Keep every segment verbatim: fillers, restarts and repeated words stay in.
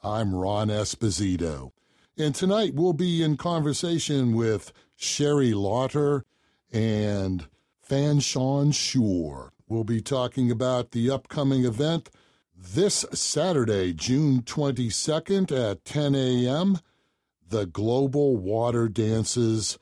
I'm Ron Esposito. And tonight we'll be in conversation with Sherry Lauter and Fanshawn Shore. We'll be talking about the upcoming event this Saturday, June twenty-second at ten a.m., the Global Water Dances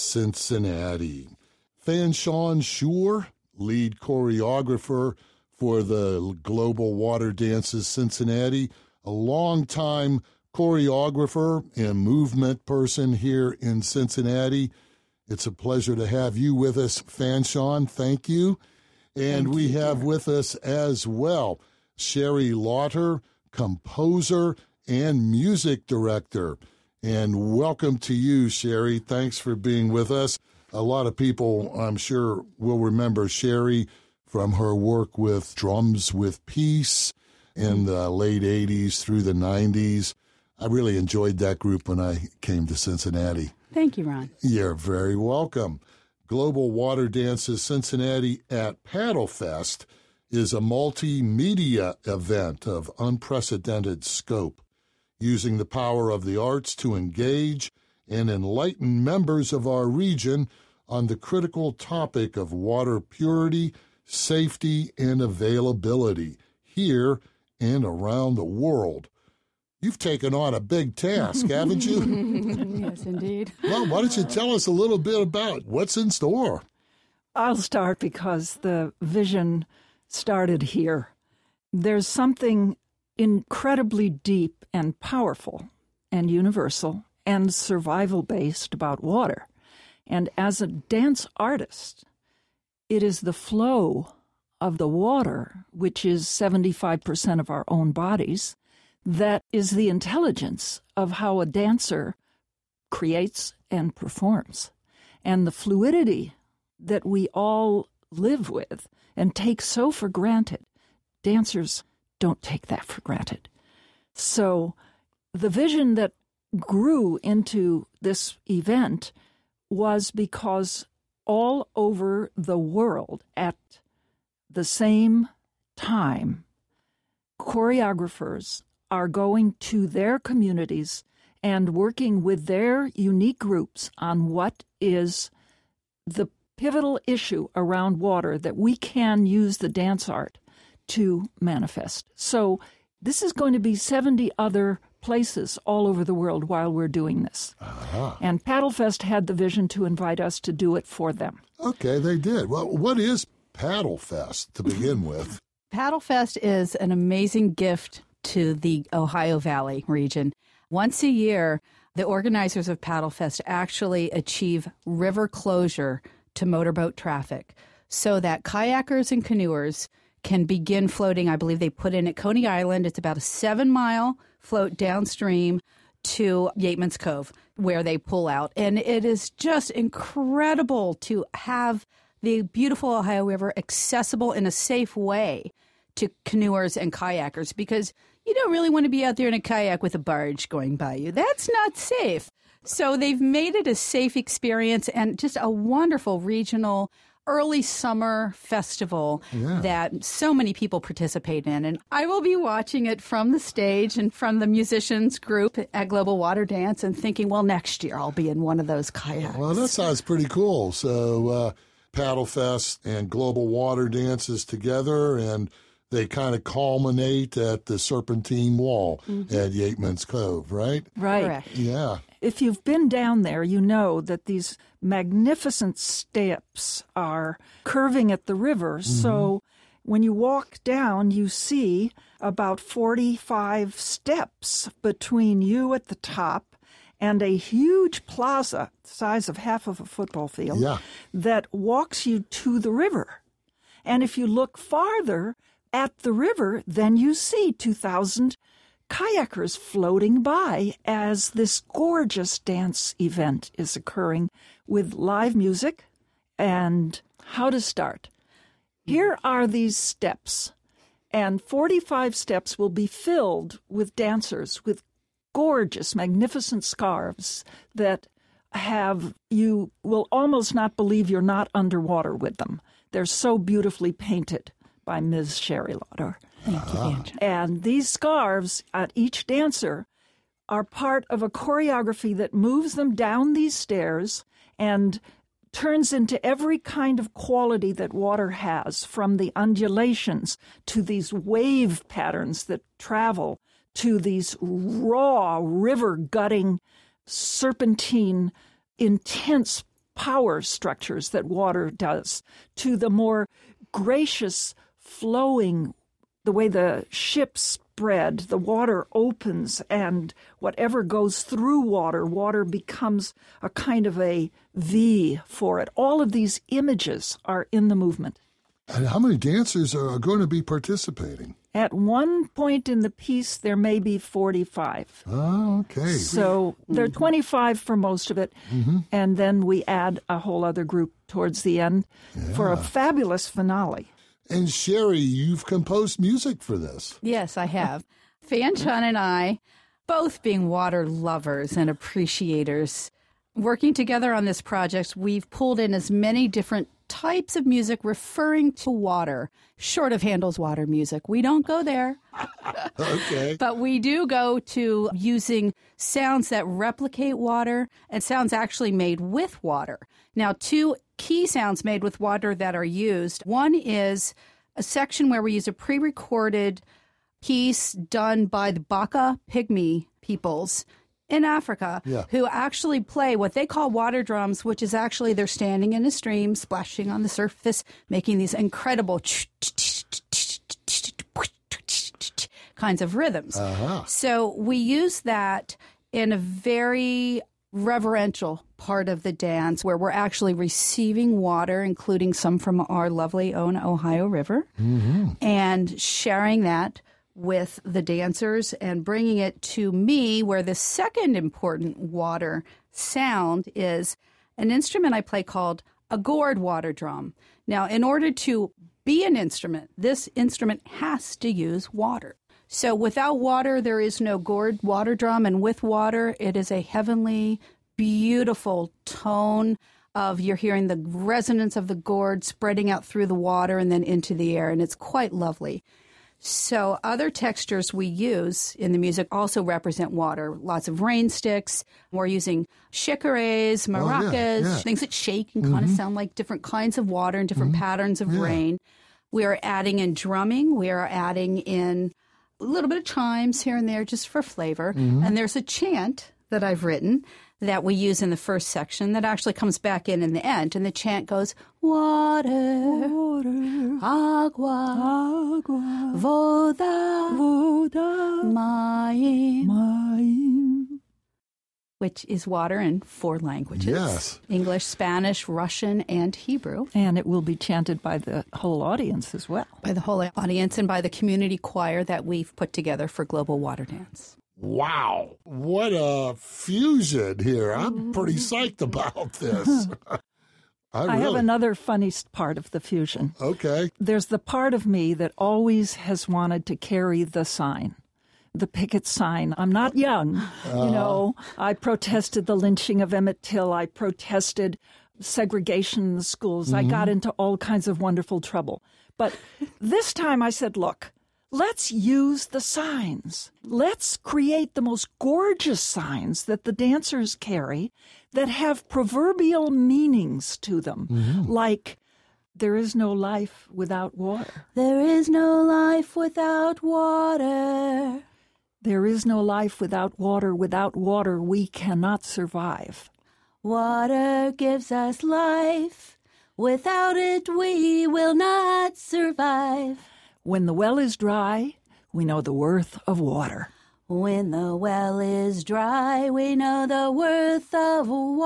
Cincinnati. Fanshawn Shore, lead choreographer for the Global Water Dances Cincinnati, a longtime choreographer and movement person here in Cincinnati. It's a pleasure to have you with us, Fanshawn. Thank you. And Thank we you, have dear. with us as well Sherry Lauter, composer and music director. And welcome to you, Sherry. Thanks for being with us. A lot of people, I'm sure, will remember Sherry from her work with Drums with Peace in the late eighties through the nineties. I really enjoyed that group when I came to Cincinnati. Thank you, Ron. You're very welcome. Global Water Dances Cincinnati at Paddlefest is a multimedia event of unprecedented scope, using the power of the arts to engage and enlighten members of our region on the critical topic of water purity, safety, and availability here and around the world. You've taken on a big task, haven't you? Yes, indeed. Well, why don't you tell us a little bit about what's in store? I'll start because the vision started here. There's something incredibly deep and powerful and universal and survival-based about water. And as a dance artist, it is the flow of the water, which is seventy-five percent of our own bodies, that is the intelligence of how a dancer creates and performs. And the fluidity that we all live with and take so for granted, dancers don't take that for granted. So the vision that grew into this event was because all over the world at the same time, choreographers are going to their communities and working with their unique groups on what is the pivotal issue around water that we can use the dance art to manifest. So this is going to be seventy other places all over the world while we're doing this. Uh-huh. And Paddlefest had the vision to invite us to do it for them. Okay, they did. Well, what is Paddlefest to begin with? Paddlefest is an amazing gift to the Ohio Valley region. Once a year, the organizers of Paddlefest actually achieve river closure to motorboat traffic so that kayakers and canoers can begin floating. I believe they put in at Coney Island. It's about a seven-mile float downstream to Yateman's Cove, where they pull out. And it is just incredible to have the beautiful Ohio River accessible in a safe way to canoers and kayakers, because you don't really want to be out there in a kayak with a barge going by you. That's not safe. So they've made it a safe experience and just a wonderful regional early summer festival yeah. that so many people participate in. And I will be watching it from the stage and from the musicians group at Global Water Dance and thinking, well, next year I'll be in one of those kayaks. Well, that sounds pretty cool. So uh, Paddlefest and Global Water Dances together, and they kind of culminate at the Serpentine Wall mm-hmm. at Yateman's Cove, right? Right. Correct. Yeah. If you've been down there, you know that these magnificent steps are curving at the river. Mm-hmm. So when you walk down, you see about forty-five steps between you at the top and a huge plaza the size of half of a football field yeah. that walks you to the river. And if you look farther at the river, then you see two thousand kayakers floating by as this gorgeous dance event is occurring with live music. And how to start. Here are these steps, and forty-five steps will be filled with dancers with gorgeous, magnificent scarves that have, you will almost not believe you're not underwater with them. They're so beautifully painted by Miz Sherry Lauter. Thank you, Van John. And these scarves at each dancer are part of a choreography that moves them down these stairs and turns into every kind of quality that water has, from the undulations to these wave patterns that travel to these raw, river-gutting, serpentine, intense power structures that water does, to the more gracious, flowing, the way the ships spread, the water opens, and whatever goes through water, water becomes a kind of a V for it. All of these images are in the movement. And how many dancers are going to be participating? At one point in the piece, there may be forty-five. Oh, okay. So there are twenty-five for most of it, mm-hmm. and then we add a whole other group towards the end yeah. for a fabulous finale. And Sherry, you've composed music for this. Yes, I have. Fan Chun and I, both being water lovers and appreciators, working together on this project, we've pulled in as many different types of music referring to water, short of Handel's water music. We don't go there. Okay. But we do go to using sounds that replicate water and sounds actually made with water. Now, two key sounds made with water that are used. One is a section where we use a pre-recorded piece done by the Baka Pygmy peoples in Africa, yeah. who actually play what they call water drums, which is actually they're standing in a stream, splashing on the surface, making these incredible kinds of rhythms. Uh-huh. So we use that in a very reverential part of the dance where we're actually receiving water, including some from our lovely own Ohio River, mm-hmm. and sharing that with the dancers and bringing it to me, where the second important water sound is an instrument I play called a gourd water drum. Now, in order to be an instrument, this instrument has to use water. So without water, there is no gourd water drum, and with water, it is a heavenly, beautiful tone of you're hearing the resonance of the gourd spreading out through the water and then into the air, and it's quite lovely. So other textures we use in the music also represent water. Lots of rain sticks. We're using shikares, maracas, oh, yeah, yeah. things that shake and mm-hmm. kind of sound like different kinds of water and different mm-hmm. patterns of yeah. rain. We are adding in drumming. We are adding in a little bit of chimes here and there just for flavor. Mm-hmm. And there's a chant that I've written that we use in the first section that actually comes back in in the end. And the chant goes, water, Water, agua, agua, voda, voda, maim, maim. which is water in four languages. Yes. English, Spanish, Russian, and Hebrew. And it will be chanted by the whole audience as well. By the whole audience and by the community choir that we've put together for Global Water Dance. Wow. What a fusion here. I'm pretty psyched about this. I, I really... have another funny part of the fusion. Okay. There's the part of me that always has wanted to carry the sign, the picket sign. I'm not young. Uh-huh. You know, I protested the lynching of Emmett Till. I protested segregation in the schools. Mm-hmm. I got into all kinds of wonderful trouble. But this time I said, look, let's use the signs. Let's create the most gorgeous signs that the dancers carry that have proverbial meanings to them, mm-hmm. like, there is no life without water. There is no life without water. There is no life without water. Without water, we cannot survive. Water gives us life. Without it, we will not survive. When the well is dry, we know the worth of water. When the well is dry, we know the worth of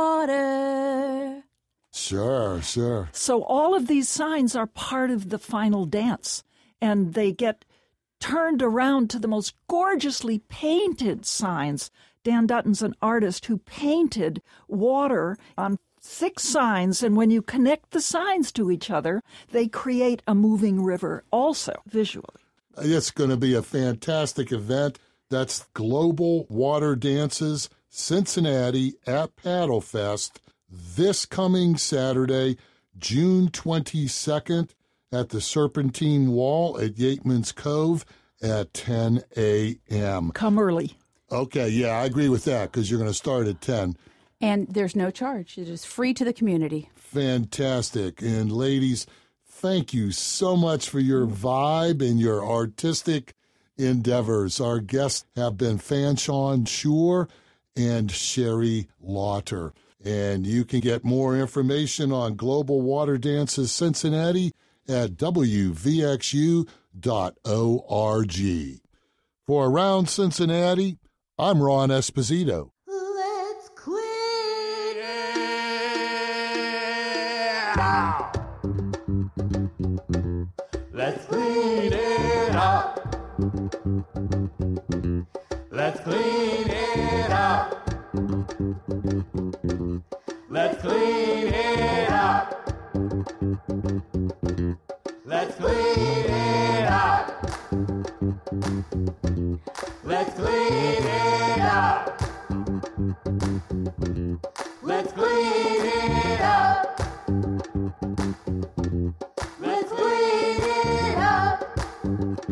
water. Sure, sure. So all of these signs are part of the final dance, and they get turned around to the most gorgeously painted signs. Dan Dutton's an artist who painted water on six signs, and when you connect the signs to each other, they create a moving river also visually. It's going to be a fantastic event. That's Global Water Dances, Cincinnati at Paddlefest this coming Saturday, June twenty-second. at the Serpentine Wall at Yateman's Cove at ten a.m. Come early. Okay, yeah, I agree with that because you're going to start at ten. And there's no charge. It is free to the community. Fantastic. And ladies, thank you so much for your vibe and your artistic endeavors. Our guests have been Fanshawe Shore and Sherry Lauter. And you can get more information on Global Water Dances Cincinnati at w v x u dot org. For Around Cincinnati, I'm Ron Esposito. Let's clean it up. Let's clean it up. Let's clean it up. Let's clean it up. Let's clean it up. Let's clean it up. Let's clean it up. Let's clean it up.